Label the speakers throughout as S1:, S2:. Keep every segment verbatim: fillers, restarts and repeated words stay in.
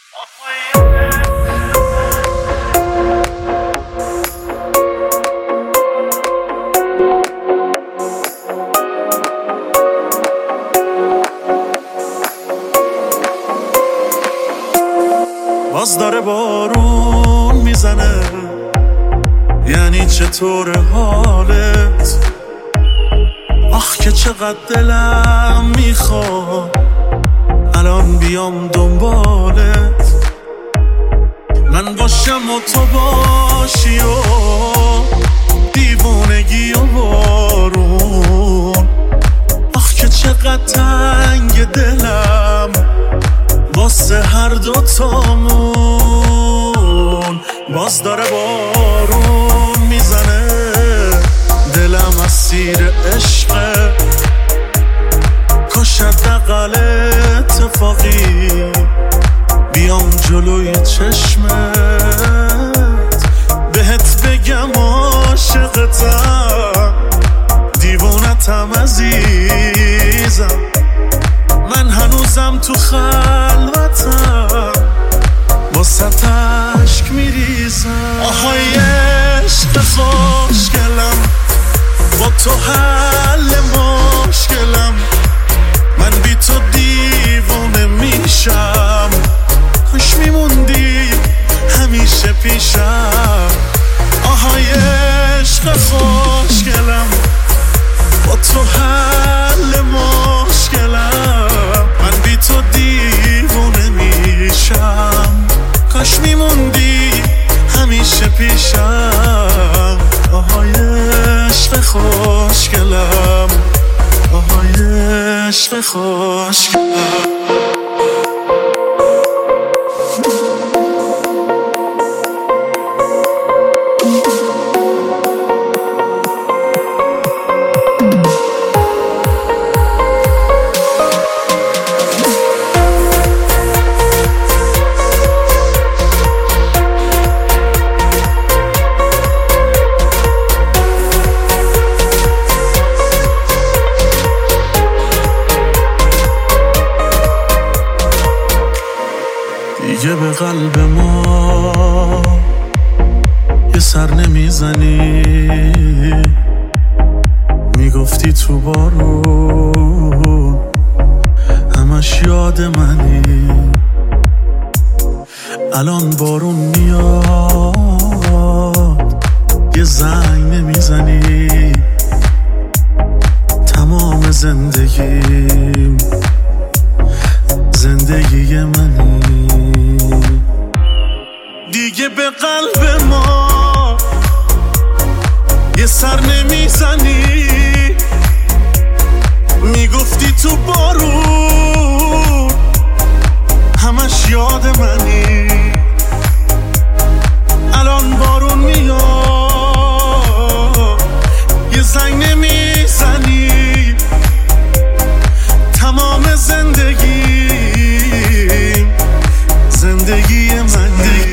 S1: باز داره بارون میزنه، یعنی چطور حالت؟ آخ که چقدر دلم میخواد الان بیام دنبالت، من باشم و تو باشی و دیوونگی و بارون. آخ که چقدر تنگ دلم واسه هر دوتامون. باز داره بارون میزنه، دلم اسیر عشقه، کاش حداقل اتفاقی بیام جلوی چشمت بهت بگم عاشقتم، دیوونتم عزیزم، من هنوزم تو خلوتم واسه عشق میریزم. آهای عشق خوشگلم، با تو حل مشکلم، من بی تو دیوونه میشم، کاش میموندی همیشه پیشم. آهای عشق خوشگلم، با تو حل مشکلم، من بی تو دیوونه میشم، کاش میموندی همیشه پیشم. آهای عشق خوشگلم، آهای عشق خوشگلم. دیگه به قلب ما یه سر نمیزنی، میگفتی تو بارون همش یاد منی، الان بارون میاد یه زنگ نمیزنی، تمام زندگیم زندگی منی. دیگه به قلب ما یه سر نمیزنی، میگفتی تو بارون همش یاد منی، الان بارون میاد یه زنگ نمیزنی، تمام زندگی زندگی منی.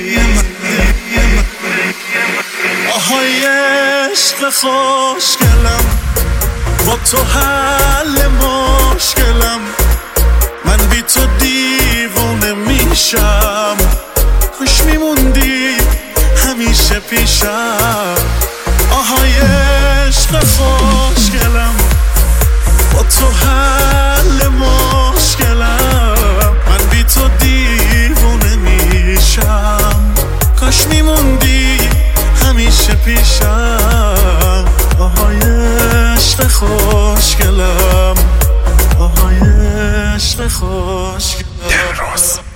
S1: آهای عشق خوشگلم، با تو حل مشکلم، من بی تو دیوونه میشم، کاش میموندی همیشه پیشم. آهای عشق خوشگلم، با تو حل مشکلم، من بی تو دیوونه میشم، کاش میموندی همیشه پیشم. آهای عشق خوشگلم، آهای عشق خوشگلم.